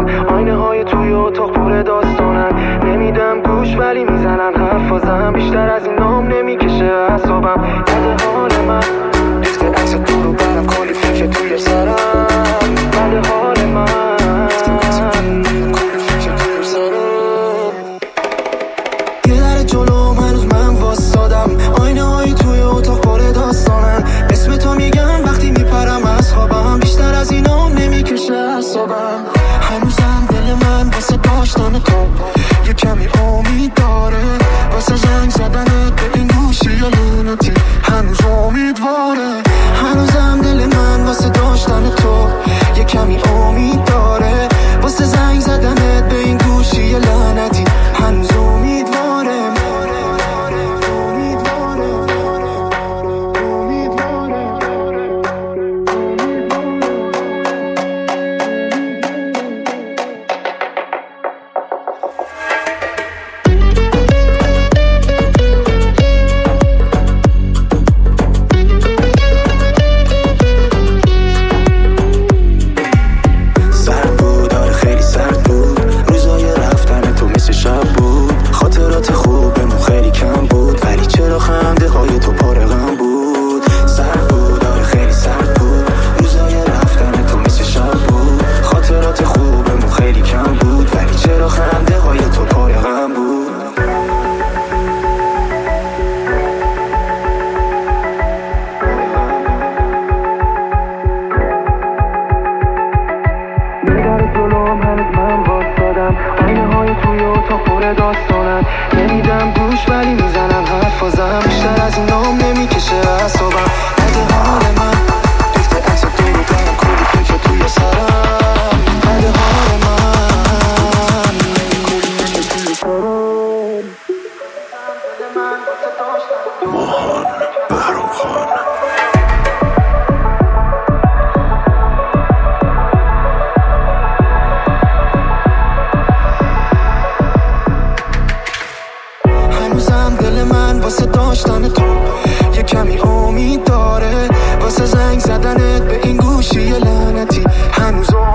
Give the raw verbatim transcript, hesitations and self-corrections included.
صدام، آینه های توی اتاق پر داستانن. نمیدم گوش ولی میزنن حرفازم، بیشتر از این نام نمیکشه اعصابم. بده حال من ریخته عکس تو رو برم، کلی فکر توی سرم. بده حال من کلی فکر توی سرم. یه در جلوم هنوز من واسادم، آینه های توی اتاق پر داستانن. اسم تو میگم وقتی میپرم از خوابم، بیشتر از این نام نمیکشه اعصابم. هنوزم دل من واسه داشتن تو یه کمی امید داره، واسه زنگ زدنت به این گوشی یا لعنتی هنوز امیدواره. هنوزم دل من واسه داشتن تو یه کمی امید داره، واسه زنگ زدنت به این گوشی یا لعنتی هنوز امیدواره. داستانم نمیدم گوش ولی میزنم حرفازم، بیشتر از این نام نمیکشه اعصابم. بده حال من ریخته عکس تو رو برم، کلی فکر توی سرم. بده حال من کلی فکر توی سرم. ماهان بهرام خان. واسه داشتن تو یه کمی امید داره، واسه زنگ زدنت به این گوشی لعنتی هنوز